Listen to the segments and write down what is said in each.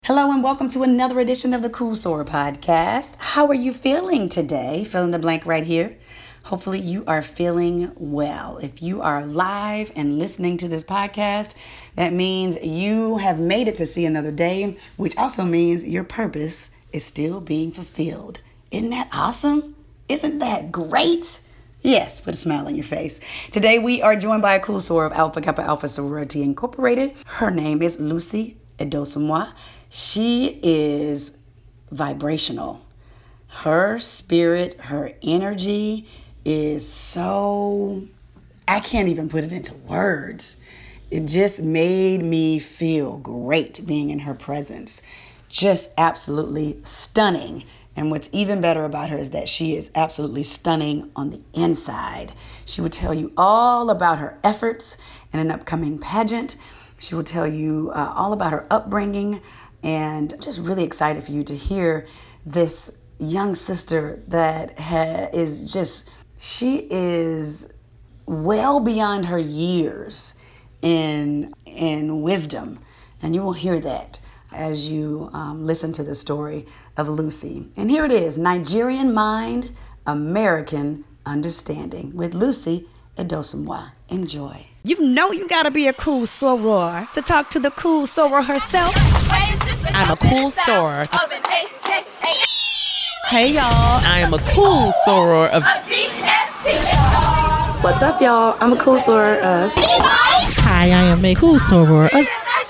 Hello and welcome to another edition of the Cool Soror podcast. How are you feeling today? Fill in the blank right here. Hopefully you are feeling well. If you are live and listening to this podcast, that means you have made it to see another day, which also means your purpose is still being fulfilled. Isn't that awesome? Isn't that great? Yes, put a smile on your face. Today we are joined by a cool soror of Alpha Kappa Alpha Sorority Incorporated. Her name is Lucy Edosunwa. She is vibrational. Her spirit, her energy is so, I can't even put it into words. It just made me feel great being in her presence. Just absolutely stunning. And what's even better about her is that she is absolutely stunning on the inside. She would tell you all about her efforts in an upcoming pageant. She will tell you all about her upbringing. And I'm just really excited for you to hear this young sister that she is well beyond her years in wisdom. And you will hear that as you listen to the story of Lucy. And here it is, Nigerian Mind, American Understanding with Lucy Edosunwa. Enjoy. You know you gotta be a cool soror to talk to the cool soror herself. I'm a cool soror. Hey y'all, I am a cool soror of. What's up, y'all? I'm a cool soror of. Hi, I am a cool soror of.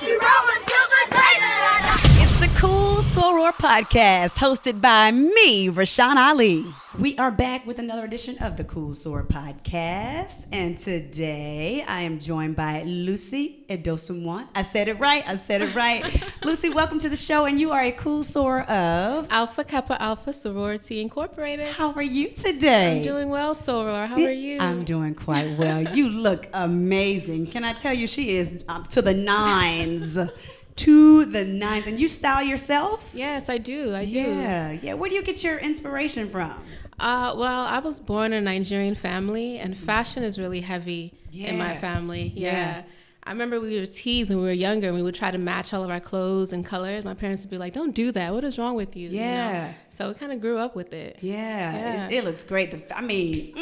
it's the Cool Soror Podcast, hosted by me, Rashawn Ali. We are back with another edition of the Cool Soror Podcast, and today I am joined by Lucy Edosunwa. I said it right. Lucy, welcome to the show, and you are a cool soror of Alpha Kappa Alpha Sorority Incorporated. How are you today? I'm doing well, Soror. How are you? I'm doing quite well. You look amazing. Can I tell you, she is to the nines. To the nines. And you style yourself? Yes, I do. I do. Yeah. Where do you get your inspiration from? Well, I was born in a Nigerian family, and fashion is really heavy in my family. Yeah. I remember we were teased when we were younger, and we would try to match all of our clothes and colors. My parents would be like, "Don't do that. What is wrong with you?" Yeah. You know? So we kind of grew up with it. Yeah. It looks great. I mean,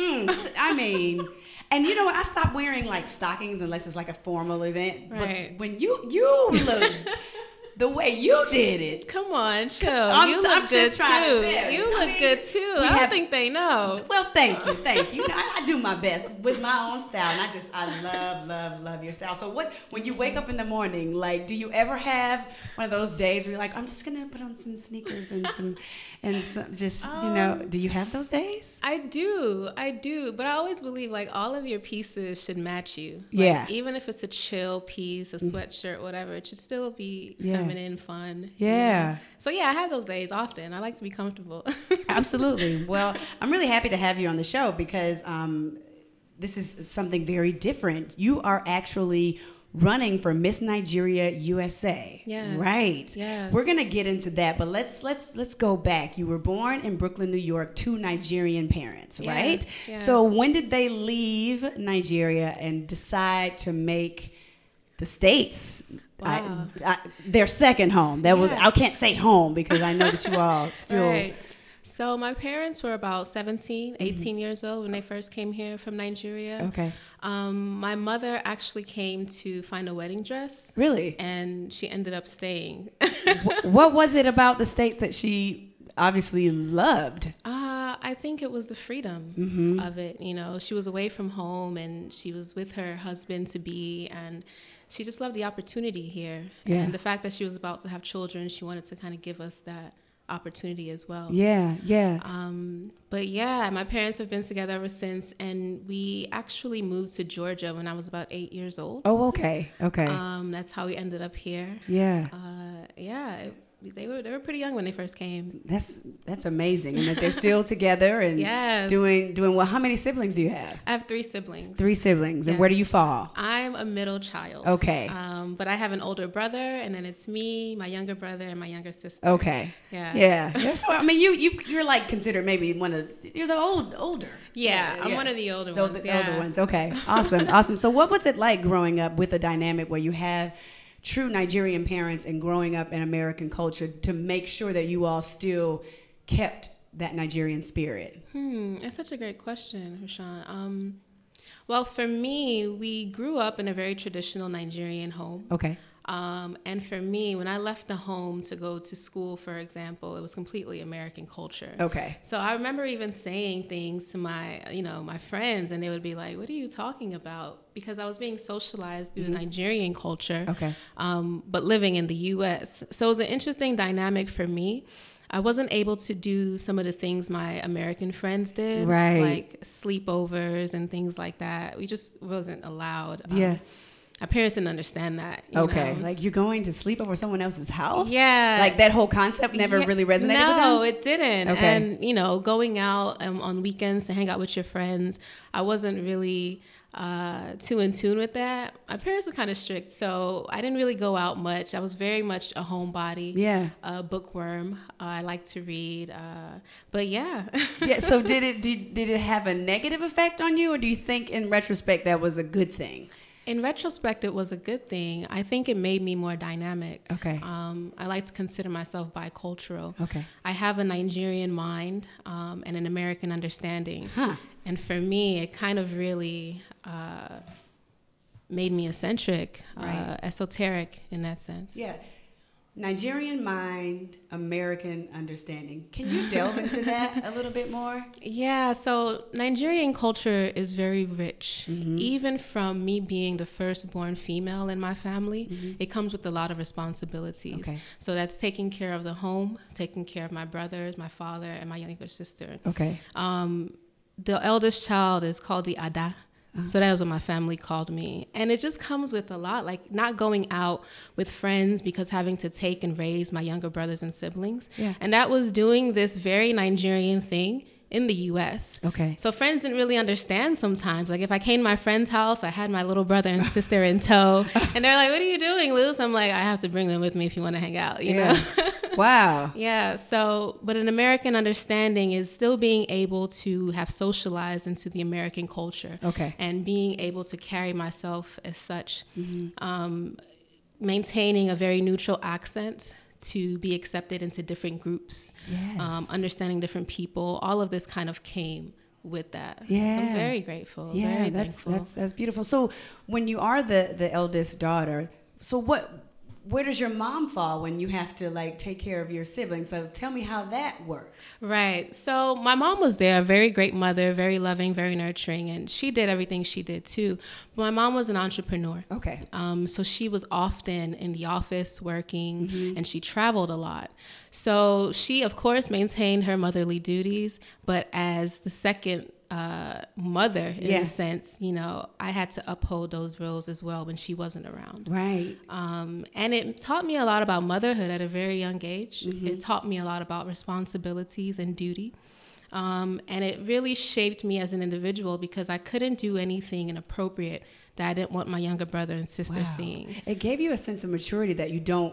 and you know what? I stopped wearing like stockings unless it's like a formal event. Right. But when you look the way you did it. Come on, chill. I'm you just look good trying to too. tell you. You look good too. I don't think they know. Well, thank you. I do my best with my own style, and I love your style. So when you wake up in the morning, like, do you ever have one of those days where you're like, I'm just gonna put on some sneakers and some just do you have those days? I do, but I always believe like all of your pieces should match you. Yeah. Even if it's a chill piece, a sweatshirt, whatever, it should still be feminine, fun. Yeah. You know? So yeah, I have those days often. I like to be comfortable. Absolutely. Well, I'm really happy to have you on the show because this is something very different. You are actually running for Miss Nigeria USA. Yes. Right. Yes. We're gonna get into that, but let's go back. You were born in Brooklyn, New York, to Nigerian parents, right? Yes. So when did they leave Nigeria and decide to make the States their second home? I can't say home because I know that you all still. Right. So my parents were about 17, 18 years old when they first came here from Nigeria. Okay. My mother actually came to find a wedding dress. Really? And she ended up staying. What was it about the States that she obviously loved? I think it was the freedom of it. You know, she was away from home and she was with her husband-to-be, and she just loved the opportunity here. Yeah. And the fact that she was about to have children, she wanted to kind of give us that opportunity as well. Yeah. But yeah, my parents have been together ever since, and we actually moved to Georgia when I was about 8 years old. Oh, okay. That's how we ended up here. Yeah. They were pretty young when they first came. That's amazing, and that they're still together and Yes. doing well. How many siblings do you have? I have 3 siblings. 3 siblings, and Yes. where do you fall? I'm a middle child. Okay. But I have an older brother, and then it's me, my younger brother, and my younger sister. Okay. Yeah. So, I mean, you're like considered maybe you're the older. Yeah, I'm one of the older ones. The older ones. Okay. Awesome. So what was it like growing up with a dynamic where you have true Nigerian parents and growing up in American culture to make sure that you all still kept that Nigerian spirit? That's such a great question, Rashawn. Well, for me, we grew up in a very traditional Nigerian home. Okay. And for me, when I left the home to go to school, for example, it was completely American culture. Okay. So I remember even saying things to my, my friends, and they would be like, "What are you talking about?" Because I was being socialized through the Nigerian culture, Okay. But living in the U.S. So it was an interesting dynamic for me. I wasn't able to do some of the things my American friends did, Right. like sleepovers and things like that. We just wasn't allowed. Yeah. My parents didn't understand that. You Okay. know? Like you're going to sleep over someone else's house? Yeah. Like that whole concept never really resonated with them? No, it didn't. Okay. And, going out on weekends to hang out with your friends, I wasn't really too in tune with that. My parents were kind of strict, so I didn't really go out much. I was very much a homebody, a bookworm. I like to read, but yeah. Yeah. So did it have a negative effect on you, or do you think in retrospect that was a good thing? In retrospect, it was a good thing. I think it made me more dynamic. Okay. I like to consider myself bicultural. Okay. I have a Nigerian mind and an American understanding. Huh. And for me, it kind of really made me eccentric, esoteric in that sense. Yeah. Nigerian mind, American understanding. Can you delve into that a little bit more? Yeah, so Nigerian culture is very rich. Even from me being the firstborn female in my family, it comes with a lot of responsibilities. Okay. So that's taking care of the home, taking care of my brothers, my father, and my younger sister. Okay. The eldest child is called the Ada. So that was what my family called me. And it just comes with a lot, like not going out with friends because having to take and raise my younger brothers and siblings. Yeah. And that was doing this very Nigerian thing in the U.S. Okay. So friends didn't really understand sometimes. Like if I came to my friend's house, I had my little brother and sister in tow. And they're like, "What are you doing, Luz?" I'm like, "I have to bring them with me if you want to hang out, you know?" Wow. Yeah. So, but an American understanding is still being able to have socialized into the American culture. Okay. And being able to carry myself as such, maintaining a very neutral accent to be accepted into different groups, Yes. understanding different people. All of this kind of came with that. Yeah. So I'm very grateful. Yeah, very that's thankful. that's beautiful. So when you are the eldest daughter, so where does your mom fall when you have to like take care of your siblings? So tell me how that works. Right. So my mom was there, a very great mother, very loving, very nurturing, and she did everything she did too. But my mom was an entrepreneur. Okay. So she was often in the office working, and she traveled a lot. So she, of course, maintained her motherly duties, but as the second mother, in a sense, I had to uphold those roles as well when she wasn't around. Right. And it taught me a lot about motherhood at a very young age. It taught me a lot about responsibilities and duty. And it really shaped me as an individual because I couldn't do anything inappropriate that I didn't want my younger brother and sister seeing. It gave you a sense of maturity that you don't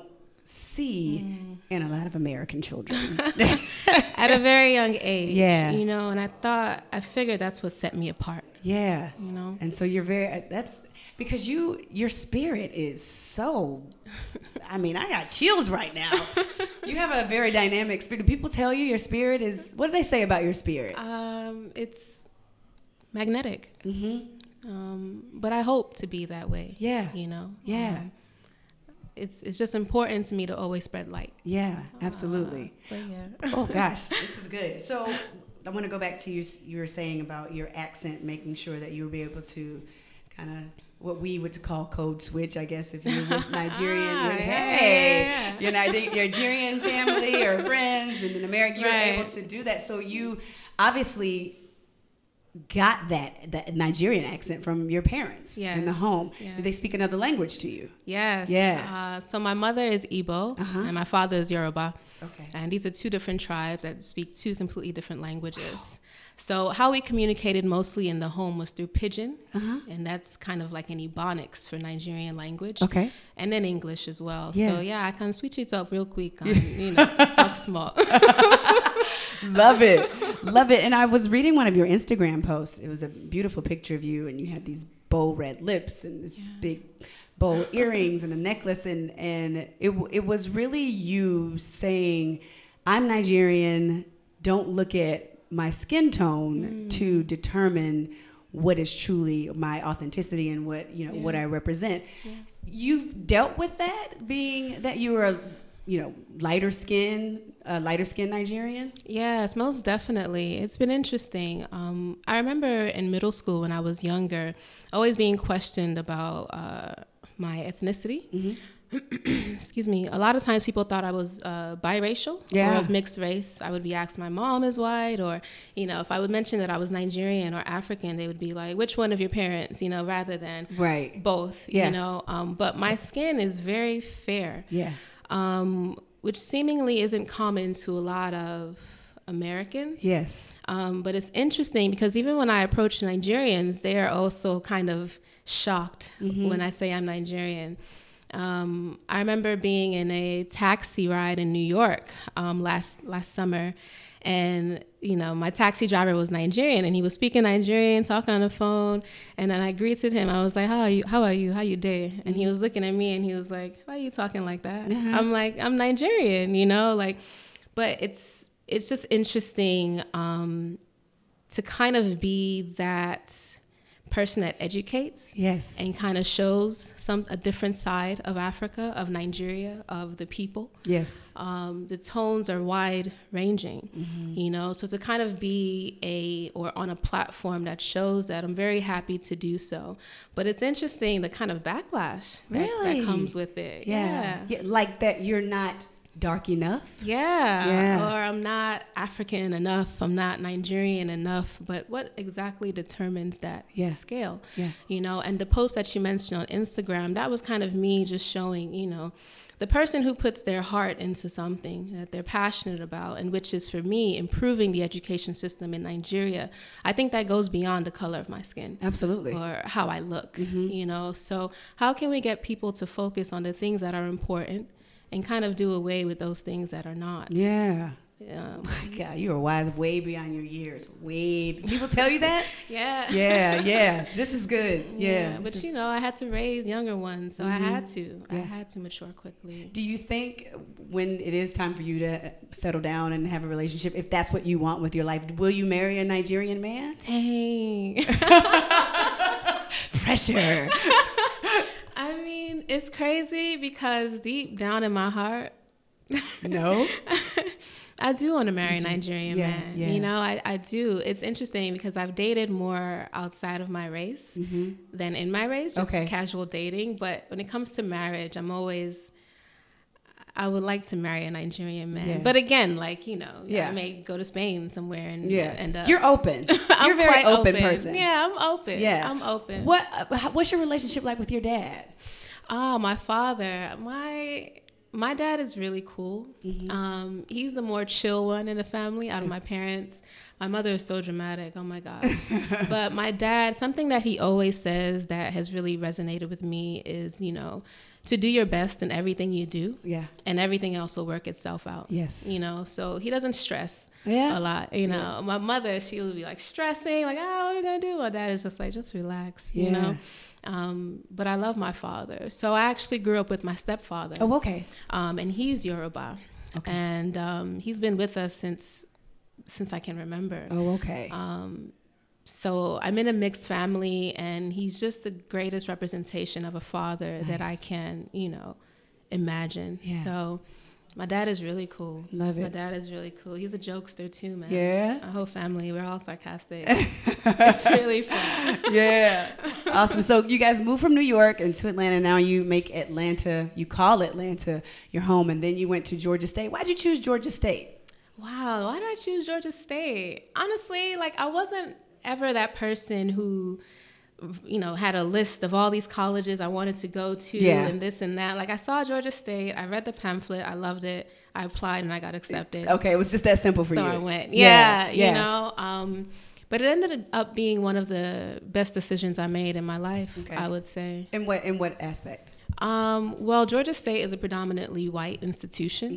see in a lot of American children. At a very young age. Yeah. And I figured that's what set me apart. Yeah. And so you're that's because your spirit is so, I mean, I got chills right now. You have a very dynamic spirit. Do people tell you your spirit is, what do they say about your spirit? It's magnetic. But I hope to be that way. Yeah. Yeah. It's just important to me to always spread light. Yeah, absolutely. But yeah. Oh gosh, this is good. So I want to go back to you were saying about your accent, making sure that you'll be able to kind of what we would call code switch, I guess, if you're with Nigerian. Your Nigerian family or friends, and in America, you're able to do that. So you obviously got that Nigerian accent from your parents in the home. Yes. Did they speak another language to you? Yes. Yeah. So my mother is Igbo and my father is Yoruba. Okay. And these are two different tribes that speak two completely different languages. Wow. So how we communicated mostly in the home was through Pidgin, and that's kind of like an Ebonics for Nigerian language. Okay. And then English as well. Yeah. So yeah, I can switch it up real quick and, talk small. Love it. Love it. And I was reading one of your Instagram posts. It was a beautiful picture of you, and you had these bold red lips and this big bow earrings and a necklace, and it was really you saying, I'm Nigerian, don't look at my skin tone to determine what is truly my authenticity and what what I represent. You've dealt with that, being that you were lighter skinned Nigerian? Yes, most definitely. It's been interesting. I remember in middle school when I was younger, always being questioned about my ethnicity. Excuse me. A lot of times people thought I was biracial or of mixed race. I would be asked my mom is white, or, if I would mention that I was Nigerian or African, they would be like, which one of your parents, rather than both, but my skin is very fair. Yeah. Which seemingly isn't common to a lot of Americans. Yes. But it's interesting because even when I approach Nigerians, they are also kind of shocked when I say I'm Nigerian. I remember being in a taxi ride in New York last summer, and my taxi driver was Nigerian, and he was speaking Nigerian, talking on the phone, and then I greeted him. I was like, how are you how you doing? And he was looking at me and he was like, why are you talking like that? I'm like, I'm Nigerian, but it's just interesting to kind of be that person that educates and kind of shows a different side of Africa, of Nigeria, of the people. Yes. The tones are wide ranging, so to kind of be on a platform that shows that, I'm very happy to do so. But it's interesting the kind of backlash that comes with it. Yeah. Like that you're not dark enough. Yeah. Or I'm not African enough. I'm not Nigerian enough. But what exactly determines that scale? Yeah. And the post that you mentioned on Instagram, that was kind of me just showing, the person who puts their heart into something that they're passionate about, and which is, for me, improving the education system in Nigeria. I think that goes beyond the color of my skin. Absolutely. Or how I look, So how can we get people to focus on the things that are important and kind of do away with those things that are not? Yeah. My God, you are wise way beyond your years. People tell you that? Yeah. This is good. Yeah. But I had to raise younger ones, so I had to mature quickly. Do you think when it is time for you to settle down and have a relationship, if that's what you want with your life, will you marry a Nigerian man? Dang. Pressure. I mean, it's crazy because deep down in my heart, no, I do want to marry a Nigerian man. Yeah. I do. It's interesting because I've dated more outside of my race than in my race, just casual dating. But when it comes to marriage, I would like to marry a Nigerian man. Yeah. But again, I may go to Spain somewhere and end up. You're open. You're a very open person. Yeah, I'm open. Yeah. I'm open. What's your relationship like with your dad? Oh, my father. My dad is really cool. He's the more chill one in the family out of my parents. My mother is so dramatic. Oh, my gosh. But my dad, something that he always says that has really resonated with me is, to do your best in everything you do. Yeah. And everything else will work itself out. Yes. So he doesn't stress a lot. My mother, she would be stressing, what are we going to do? My dad is just just relax, you know? But I love my father. So I actually grew up with my stepfather. Oh, okay. And he's Yoruba. Okay. And he's been with us since I can remember. Oh, okay. So I'm in a mixed family, and he's just the greatest representation of a father that I can, imagine. Yeah. So my dad is really cool. Love it. My dad is really cool. He's a jokester too, man. Yeah. Our whole family, we're all sarcastic. It's really fun. Yeah. Awesome. So you guys moved from New York into Atlanta. Now you call Atlanta your home, and then you went to Georgia State. Why'd you choose Georgia State? Wow. Why did I choose Georgia State? Honestly, I wasn't ever that person who, had a list of all these colleges I wanted to go to and this and that. I saw Georgia State. I read the pamphlet. I loved it. I applied and I got accepted. Okay, it was just that simple for you. So I went. Yeah. But it ended up being one of the best decisions I made in my life, I would say. In what aspect? Well, Georgia State is a predominantly white institution.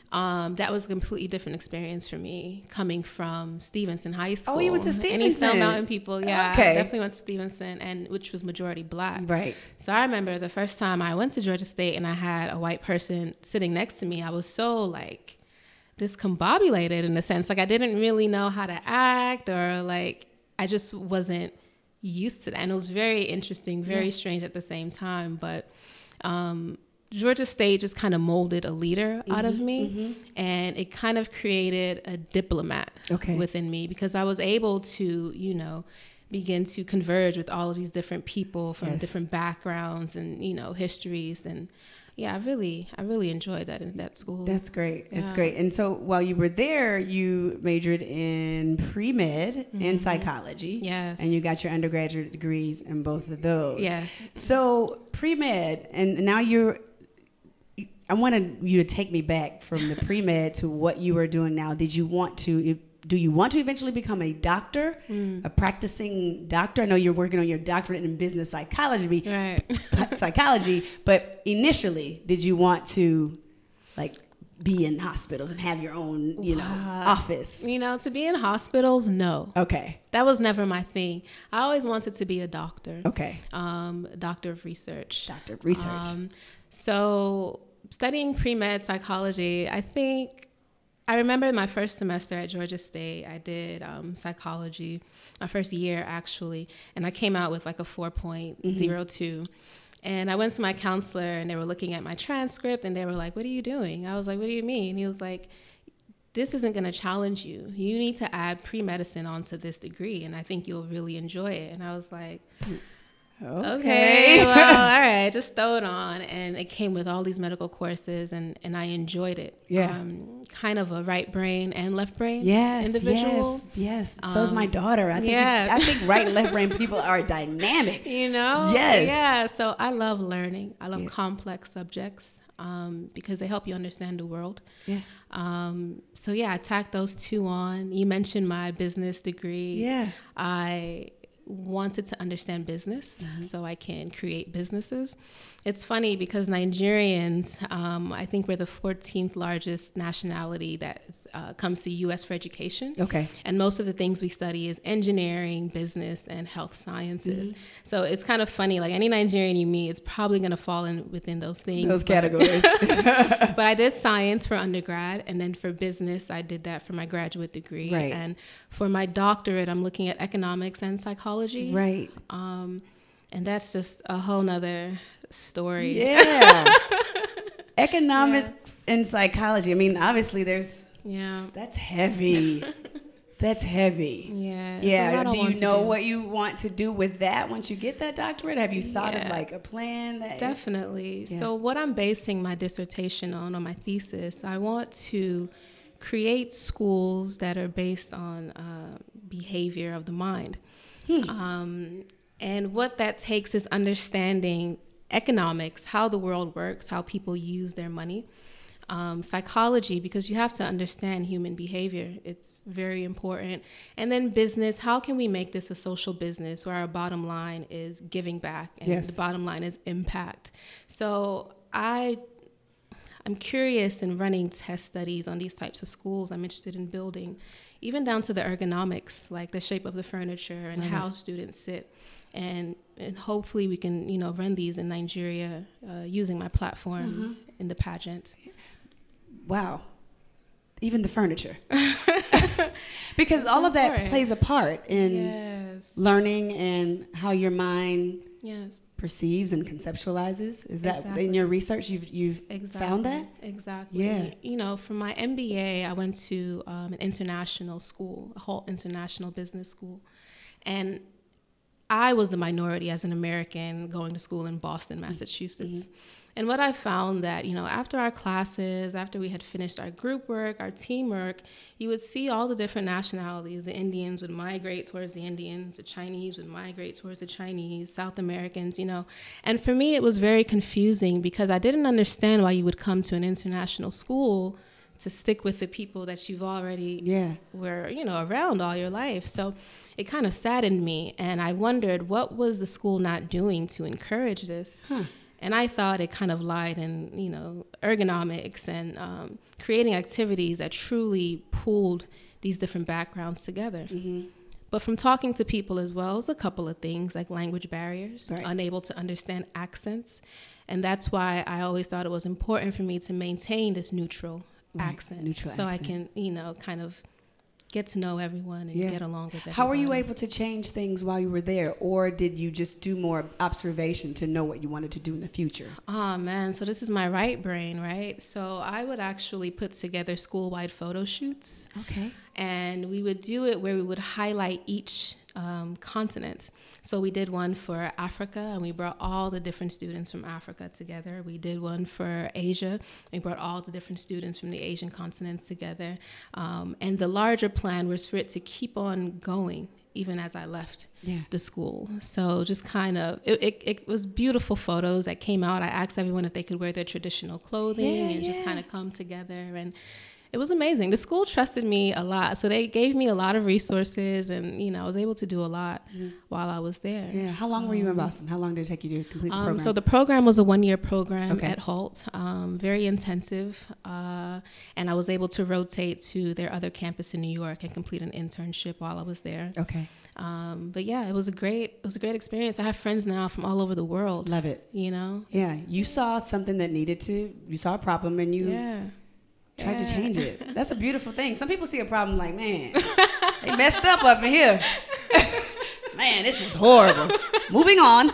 That was a completely different experience for me coming from Stevenson High School. Oh, you went to Stevenson. Any Stone Mountain people, yeah. Okay. I definitely went to Stevenson, and which was majority black. Right. So I remember the first time I went to Georgia State and I had a white person sitting next to me, I was so like discombobulated in a sense. Like I didn't really know how to act, or like I just wasn't used to that. And it was very interesting, very strange at the same time. But Georgia State just kind of molded a leader out of me, and it kind of created a diplomat within me, because I was able to, you know, begin to converge with all of these different people from different backgrounds and, you know, histories. And yeah, I really enjoyed that in that school. That's great. That's great. And so while you were there, you majored in pre-med and psychology. Yes. And you got your undergraduate degrees in both of those. Yes. So pre-med, and now I wanted you to take me back from the pre-med to what you are doing now. Do you want to eventually become a doctor, a practicing doctor? I know you're working on your doctorate in business psychology, but initially, did you want to like be in hospitals and have your own, you know, office? You know, to be in hospitals, no. Okay. That was never my thing. I always wanted to be a doctor. Okay. Doctor of research. Doctor of research. So studying pre-med psychology, I remember my first semester at Georgia State, I did psychology, my first year actually, and I came out with like a 4.02. And I went to my counselor and they were looking at my transcript and they were like, "What are you doing?" I was like, "What do you mean?" He was like, "This isn't going to challenge you. You need to add pre-medicine onto this degree and I think you'll really enjoy it." And I was like, okay, well, all right, just throw it on. And it came with all these medical courses, and I enjoyed it. Yeah. Kind of a right brain and left brain individual. Yes. So is my daughter. I think right and left brain people are dynamic. You know? Yes. Yeah. So I love learning. I love complex subjects because they help you understand the world. Yeah. So yeah, I tacked those two on. You mentioned my business degree. Yeah. I wanted to understand business so I can create businesses. It's funny because Nigerians, I think we're the 14th largest nationality that comes to U.S. for education. Okay. And most of the things we study is engineering, business, and health sciences. So it's kind of funny, like any Nigerian you meet, it's probably going to fall in within those things. Those categories. But I did science for undergrad, and then for business, I did that for my graduate degree. Right. And for my doctorate, I'm looking at economics and psychology. Right. And that's just a whole nother story. Yeah. Economics and psychology. I mean, obviously that's heavy. That's heavy. Yeah. Yeah. Do you know what you want to do with that once you get that doctorate? Have you thought of like a plan? Definitely. Yeah. So what I'm basing my dissertation on my thesis, I want to create schools that are based on behavior of the mind. And what that takes is understanding economics, how the world works, how people use their money. Psychology, because you have to understand human behavior. It's very important. And then business, how can we make this a social business where our bottom line is giving back and the bottom line is impact. So I'm curious in running test studies on these types of schools. I'm interested in building, even down to the ergonomics, like the shape of the furniture and how students sit. And hopefully we can, run these in Nigeria using my platform in the pageant. Wow. Even the furniture. Because all of that plays a part in learning and how your mind perceives and conceptualizes. Is that in your research you've found that? Exactly. Yeah. For my MBA, I went to an international school, a whole international business school. And I was the minority as an American going to school in Boston, Massachusetts. And what I found that, after our classes, after we had finished our group work, our teamwork, you would see all the different nationalities. The Indians would migrate towards the Indians, the Chinese would migrate towards the Chinese, South Americans, And for me, it was very confusing because I didn't understand why you would come to an international school to stick with the people that you've already were, around all your life. So it kind of saddened me. And I wondered, what was the school not doing to encourage this? And I thought it kind of lied in, ergonomics and creating activities that truly pulled these different backgrounds together. But from talking to people as well, as a couple of things like language barriers, unable to understand accents. And that's why I always thought it was important for me to maintain this neutral accent. I can, kind of get to know everyone and get along with everybody. How were you able to change things while you were there? Or did you just do more observation to know what you wanted to do in the future? Oh, man. So this is my right brain, right? So I would actually put together school-wide photo shoots. Okay. And we would do it where we would highlight each continent. So we did one for Africa, and we brought all the different students from Africa together. We did one for Asia. We brought all the different students from the Asian continents together. And the larger plan was for it to keep on going even as I left the school. So just kind of, it was beautiful photos that came out. I asked everyone if they could wear their traditional clothing and just kind of come together. And it was amazing. The school trusted me a lot. So they gave me a lot of resources, and, I was able to do a lot while I was there. Yeah. How long were you in Boston? How long did it take you to complete the program? So the program was a 1-year program at Holt, very intensive. And I was able to rotate to their other campus in New York and complete an internship while I was there. Okay. But yeah, it was a great experience. I have friends now from all over the world. Love it. Yeah. You saw something that you saw a problem, and you tried to change it. That's a beautiful thing. Some people see a problem like, man, they messed up in here. Man, this is horrible. Moving on.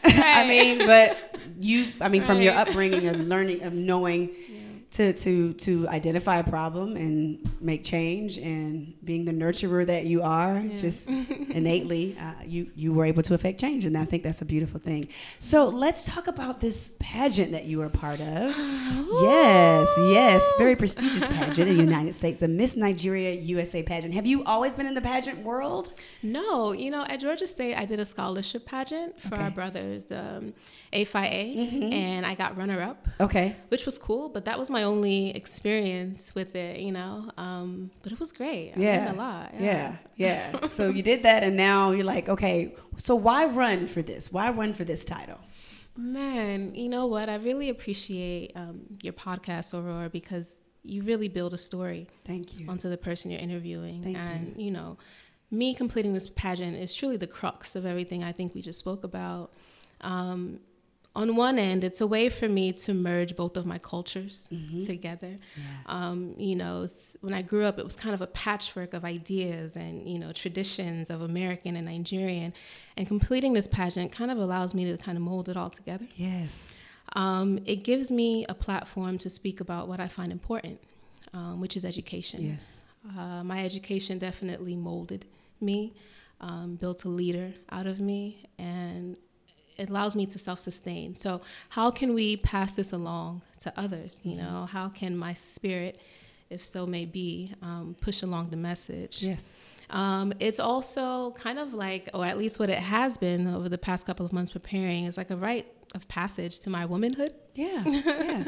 From your upbringing of learning, of knowing to identify a problem and make change, and being the nurturer that you are, just innately, you were able to affect change, and I think that's a beautiful thing. So let's talk about this pageant that you were a part of. Yes, very prestigious pageant in the United States, the Miss Nigeria USA pageant. Have you always been in the pageant world? No, at Georgia State, I did a scholarship pageant for our brothers, the A5A, and I got runner-up. Okay. Which was cool, but that was my only experience with it, but it was great. I learned a lot. Yeah. So you did that, and now you're like, okay, so why run for this? Why run for this title? Man, you know what? I really appreciate your podcast, Aurora, because you really build a story. Thank you. Onto the person you're interviewing. Thank you. And, me completing this pageant is truly the crux of everything I think we just spoke about. On one end, it's a way for me to merge both of my cultures together. Yeah. When I grew up, it was kind of a patchwork of ideas and, traditions of American and Nigerian. And completing this pageant kind of allows me to kind of mold it all together. Yes. It gives me a platform to speak about what I find important, which is education. Yes. My education definitely molded me, built a leader out of me, and it allows me to self-sustain. So how can we pass this along to others? How can my spirit, if so may be, push along the message? Yes. It's also kind of like, or at least what it has been over the past couple of months preparing, is like a rite of passage to my womanhood. Yeah.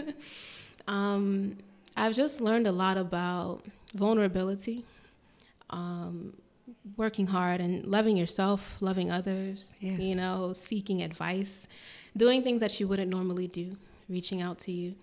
I've just learned a lot about vulnerability, working hard and loving yourself, loving others, seeking advice, doing things that you wouldn't normally do, reaching out to you,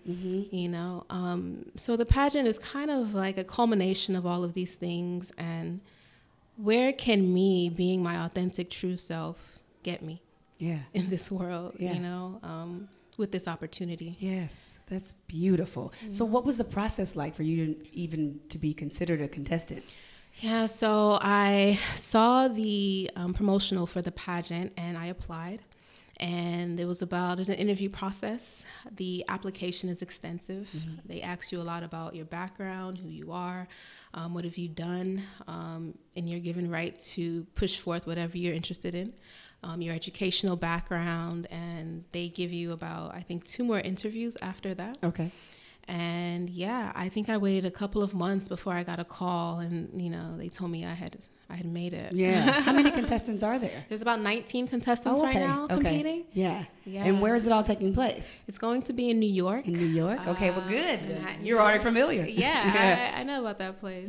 So the pageant is kind of like a culmination of all of these things, and where can me being my authentic true self get me in this world, with this opportunity. Yes, that's beautiful. So what was the process like for you to even to be considered a contestant? Yeah, so I saw the promotional for the pageant, and I applied. And there's an interview process. The application is extensive. They ask you a lot about your background, who you are, what have you done, and you're given right to push forth whatever you're interested in, your educational background, and they give you about, I think, 2 more interviews after that. Okay. And I think I waited a couple of months before I got a call, and they told me I had made it. Yeah. How many contestants are there? There's about 19 contestants right now competing. Yeah. And where is it all taking place? It's going to be in New York. In New York? Okay, well, good. You're already familiar. Yeah, I know about that place.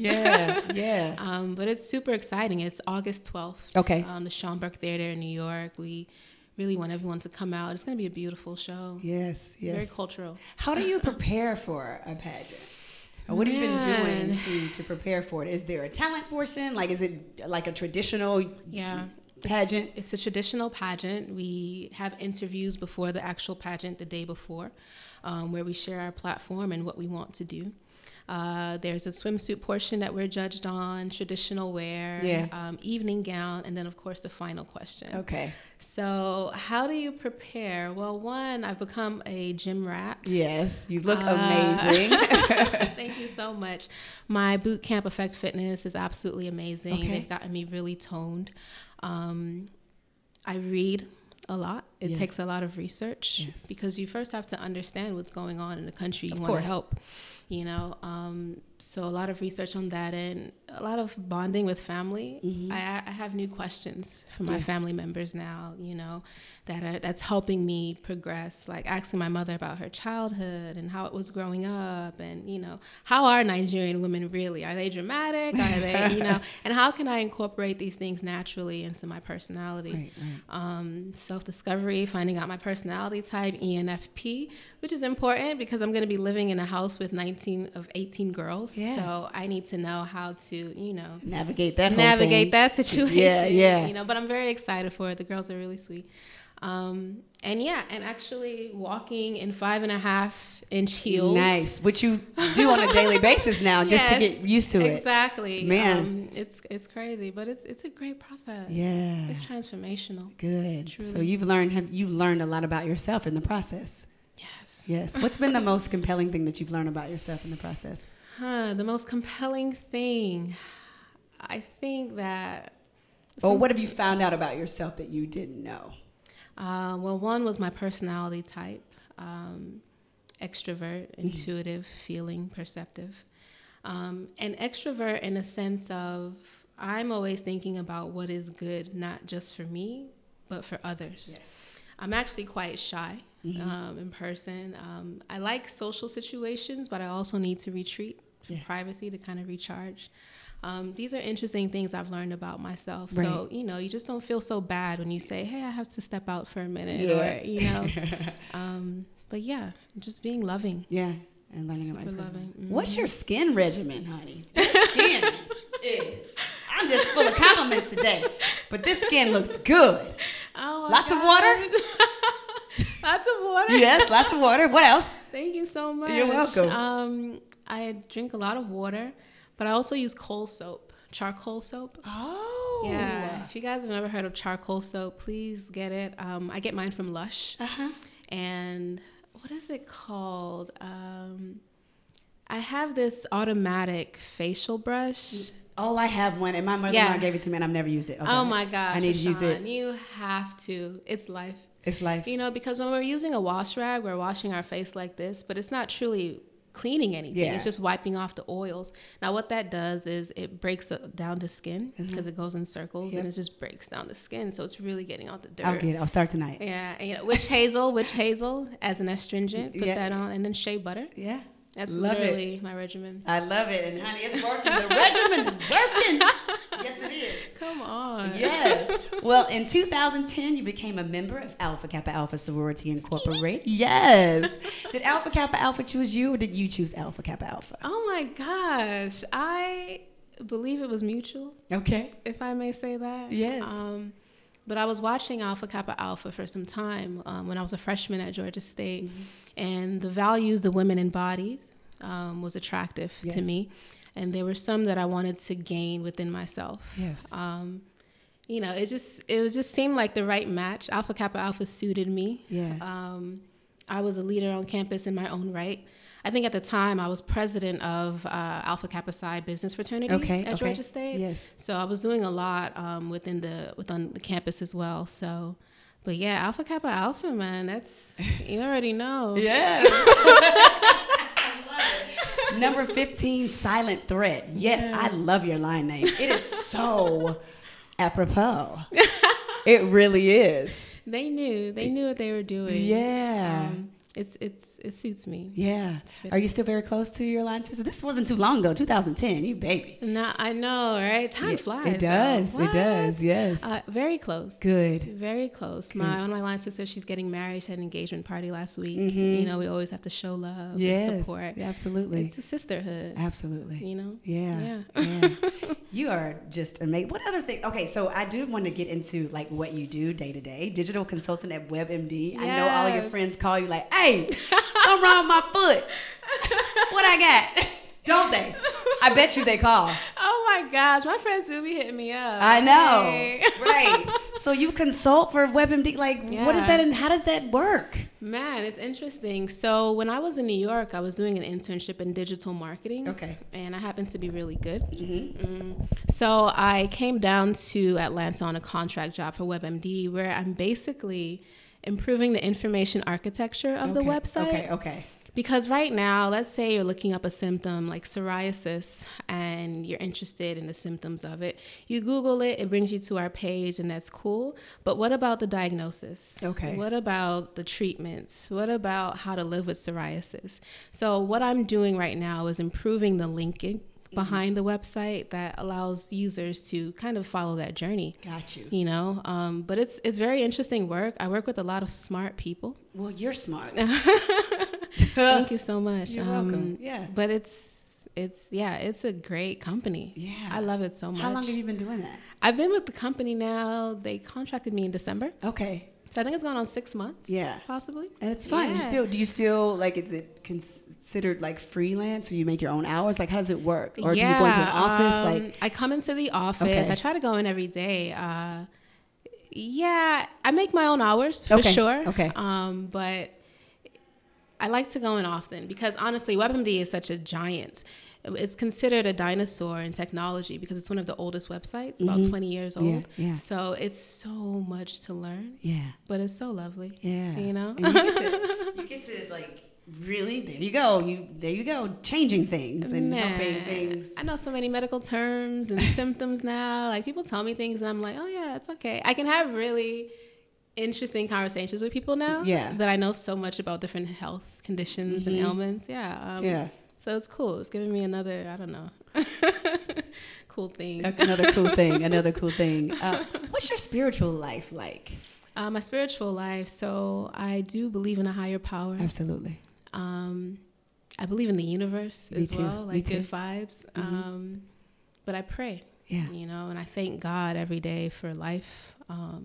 Yeah. But it's super exciting. It's August 12th. Okay. The Schomburg Theater in New York. We really want everyone to come out. It's going to be a beautiful show. Yes, yes. Very cultural. How do you prepare for a pageant? Or what have you been doing to prepare for it? Is there a talent portion? Like, is it like a traditional pageant? It's a traditional pageant. We have interviews before the actual pageant, the day before, where we share our platform and what we want to do. There's a swimsuit portion that we're judged on, traditional wear, evening gown, and then, of course, the final question. Okay. So how do you prepare? Well, one, I've become a gym rat. Yes, you look amazing. Thank you so much. My boot camp, Effect Fitness, is absolutely amazing. Okay. They've gotten me really toned. I read a lot. It takes a lot of research because you first have to understand what's going on in the country you want to help. You know, so a lot of research on that and a lot of bonding with family. I have new questions for my family members now, you know, that's helping me progress, like asking my mother about her childhood and how it was growing up and, you know, how are Nigerian women really? Are they dramatic? Are they, you know, and how can I incorporate these things naturally into my personality? Right. Self-discovery, finding out my personality type, ENFP, which is important because I'm going to be living in a house with 19 of 18 girls. Yeah. So I need to know how to, you know, navigate that situation. Yeah. You know, but I'm very excited for it. The girls are really sweet. And actually walking in 5.5-inch heels. Nice. Which you do on a daily basis now just to get used to it. Exactly. Man. It's crazy, but it's a great process. Yeah. It's transformational. Good. Truly. So you've learned a lot about yourself in the process. Yes. What's been the most compelling thing that you've learned about yourself in the process? The most compelling thing, I think that... Or what have you found out about yourself that you didn't know? Well, one was my personality type, extrovert, intuitive, feeling, perceptive. And extrovert in a sense of I'm always thinking about what is good, not just for me, but for others. Yes. I'm actually quite shy in person. I like social situations, but I also need to retreat for privacy to kind of recharge. These are interesting things I've learned about myself. Right. So, you know, you just don't feel so bad when you say, hey, I have to step out for a minute or, you know. But yeah, just being loving. Yeah. And learning about loving. What's your skin regimen, honey? This skin is. I'm just full of compliments today. But this skin looks good. Oh, lots of water? Lots of water? Yes, lots of water. What else? Thank you so much. You're welcome. I drink a lot of water, but I also use charcoal soap. Oh. Yeah. If you guys have never heard of charcoal soap, please get it. I get mine from Lush. And what is it called? I have this automatic facial brush. Oh, I have one, and my mother-in-law gave it to me, and I've never used it. Okay. Oh my gosh, I need to use it. You have to. It's life. It's life. You know, because when we're using a wash rag, we're washing our face like this, but it's not truly cleaning anything. It's just wiping off the oils. Now, what that does is it breaks down the skin because it goes in circles, and it just breaks down the skin. So it's really getting out the dirt. I'll get it. I'll start tonight. Yeah, and, you know, witch hazel as an astringent. Put that on, and then shea butter. Yeah. That's literally my regimen. I love it. And honey, it's working. The regimen is working. Yes, it is. Come on. Yes. Well, in 2010, you became a member of Alpha Kappa Alpha Sorority Incorporated. Yes. Did Alpha Kappa Alpha choose you, or did you choose Alpha Kappa Alpha? Oh, my gosh. I believe it was mutual. Okay. If I may say that. Yes. But I was watching Alpha Kappa Alpha for some time when I was a freshman at Georgia State. And the values the women embodied was attractive to me. And there were some that I wanted to gain within myself. Yes. You know, it just seemed like the right match. Alpha Kappa Alpha suited me. Yeah. I was a leader on campus in my own right. I think at the time I was president of Alpha Kappa Psi Business Fraternity at Georgia State. Yes. So I was doing a lot within the campus as well. So, but yeah, Alpha Kappa Alpha, man, that's, you already know. Yes. I love it. Number 15, Silent Threat. Yes, I love your line name. It is so apropos. It really is. They knew what they were doing. Yeah. it suits me. Yeah. Are you still very close to your line sister? This wasn't too long ago, 2010. You baby. No, I know, right? Time flies. It does. Though. It does. Yes. Very close. Good. Very close. Good. One of my line sisters, she's getting married. She had an engagement party last week. Mm-hmm. You know, we always have to show love and support. Absolutely. It's a sisterhood. Absolutely. You know? Yeah. You are just amazing. What other thing? Okay, so I do want to get into like what you do day to day. Digital consultant at WebMD. Yes. I know all of your friends call you like, hey, something wrong with my foot. What I got? Don't they? I bet you they call. Oh my gosh, my friends do be hitting me up. I know. Hey. Right. So you consult for WebMD. Like, what is that and how does that work? Man, it's interesting. So when I was in New York, I was doing an internship in digital marketing. Okay. And I happened to be really good. So I came down to Atlanta on a contract job for WebMD, where I'm basically improving the information architecture of the website. Okay. Because right now, let's say you're looking up a symptom like psoriasis and you're interested in the symptoms of it. You Google it, it brings you to our page, and that's cool. But what about the diagnosis? Okay. What about the treatments? What about how to live with psoriasis? So what I'm doing right now is improving the linking behind the website that allows users to kind of follow that journey. Got you. You know, but it's very interesting work. I work with a lot of smart people. Well, you're smart. Thank you so much. You're welcome. Yeah. But it's a great company. Yeah. I love it so much. How long have you been doing that? I've been with the company now. They contracted me in December. Okay. So I think it's gone on 6 months. Yeah. Possibly. And it's fun. Yeah. Do you still like, is it considered like freelance, or you make your own hours? Like, how does it work? Or do you go into an office? Like, I come into the office. Okay. I try to go in every day. I make my own hours for sure. Okay. But I like to go in often because honestly, WebMD is such a giant. It's considered a dinosaur in technology because it's one of the oldest websites, about 20 years old. Yeah. So it's so much to learn. Yeah. But it's so lovely. Yeah. You know? And you get to like, really, there you go, changing things and helping things. I know so many medical terms and symptoms now. Like, people tell me things and I'm like, oh yeah, it's okay. I can have really interesting conversations with people now that I know so much about different health conditions and ailments. So it's cool. It's giving me another, I don't know, cool thing. Another cool thing. What's your spiritual life like? My spiritual life. So I do believe in a higher power. Absolutely. I believe in the universe as well, like good vibes. But I pray, you know, and I thank God every day for life,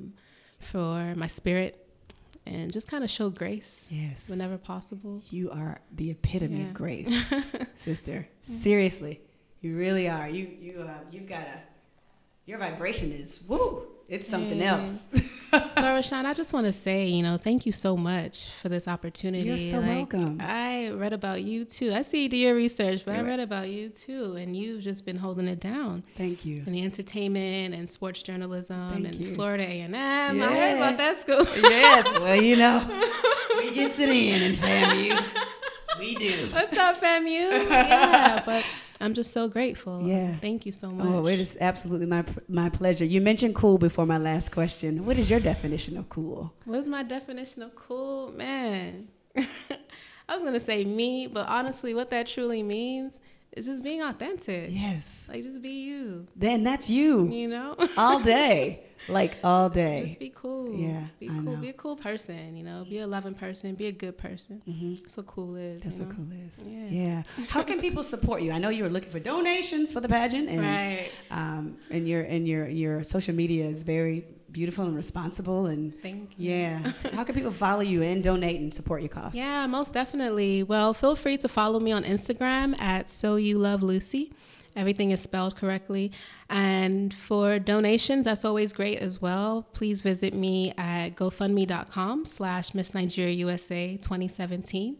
for my spirit, and just kind of show grace whenever possible. You are the epitome of grace, sister. Seriously, you really are. You've got your vibration is woo. It's something else. So, Rashawn, I just want to say, you know, thank you so much for this opportunity. You're so welcome. I read about you too. I see you do your research, but I read about you too, and you've just been holding it down. Thank you. And the entertainment and sports journalism Florida A&M. I heard about that school. Yes. Well, you know, we gets it in FAMU. We do. What's up, FAMU? Yeah, but I'm just so grateful. Yeah. Thank you so much. Oh, it is absolutely my pleasure. You mentioned cool before my last question. What is your definition of cool? What is my definition of cool? Man, I was going to say me, but honestly, what that truly means is just being authentic. Yes. Like, just be you. Then that's you. You know? All day. Like, all day. Just be cool. Yeah, be cool. Know. Be a cool person, you know? Be a loving person. Be a good person. That's what cool is. That's what cool is. Yeah. How can people support you? I know you were looking for donations for the pageant. And, and your social media is very beautiful and responsible. And thank you. Yeah. How can people follow you and donate and support your cause? Yeah, most definitely. Well, feel free to follow me on Instagram at SoYouLoveLucy. Everything is spelled correctly. And for donations, that's always great as well. Please visit me at gofundme.com/Miss Nigeria USA 2017.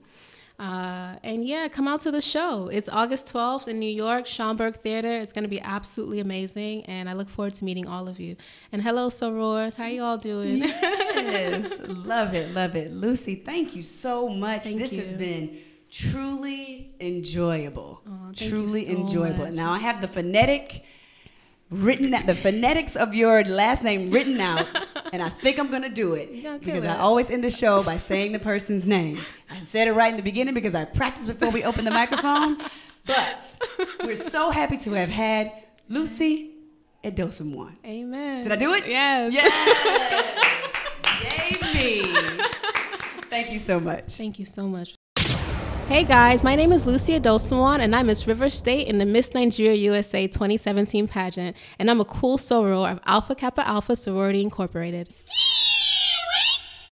And come out to the show. It's August 12th in New York, Schomburg Theater. It's going to be absolutely amazing. And I look forward to meeting all of you. And hello, sorors. How you all doing? Yes. Love it. Lucy, thank you so much. This has been truly enjoyable. Truly enjoyable. Much. Now I have the phonetics of your last name written out and I think I'm going to do it gonna kill because it. I always end the show by saying the person's name. I said it right in the beginning because I practiced before we opened the microphone. But we're so happy to have had Lucy Edosunwan. Amen. Did I do it? Yes. Yes. Yay me. Thank you so much. Thank you so much. Hey guys, my name is Lucy Edosunwan, and I'm Miss River State in the Miss Nigeria USA 2017 pageant, and I'm a cool soror of Alpha Kappa Alpha Sorority Incorporated.